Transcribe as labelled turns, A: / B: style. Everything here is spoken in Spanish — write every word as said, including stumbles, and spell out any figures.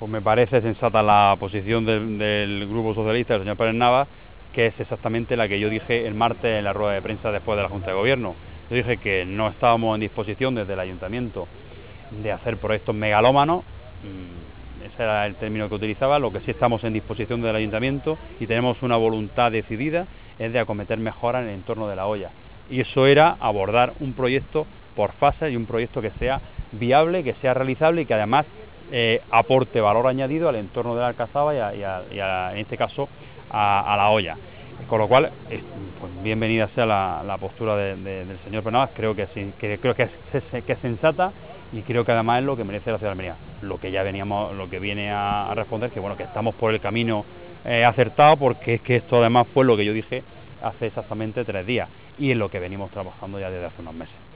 A: Pues me parece sensata la posición del, del Grupo Socialista del señor Pérez Navas, que es exactamente la que yo dije el martes en la rueda de prensa después de la Junta de Gobierno. Yo dije que no estábamos en disposición desde el Ayuntamiento de hacer proyectos megalómanos, ese era el término que utilizaba. Lo que sí estamos en disposición del Ayuntamiento y tenemos una voluntad decidida es de acometer mejoras en el entorno de La Hoya. Y eso era abordar un proyecto por fases y un proyecto que sea viable, que sea realizable y que además eh, aporte valor añadido al entorno de la Alcazaba y, a, y, a, y a, en este caso a, a La Hoya. Con lo cual, eh, pues bienvenida sea la, la postura de, de, del señor Pérez Navas. Creo que sí, que, creo que es, que es sensata y creo que además es lo que merece la ciudad de Almería. Lo que ya veníamos, lo que viene a, a responder, que bueno, que estamos por el camino eh, acertado, porque es que esto además fue lo que yo dije hace exactamente tres días y en lo que venimos trabajando ya desde hace unos meses.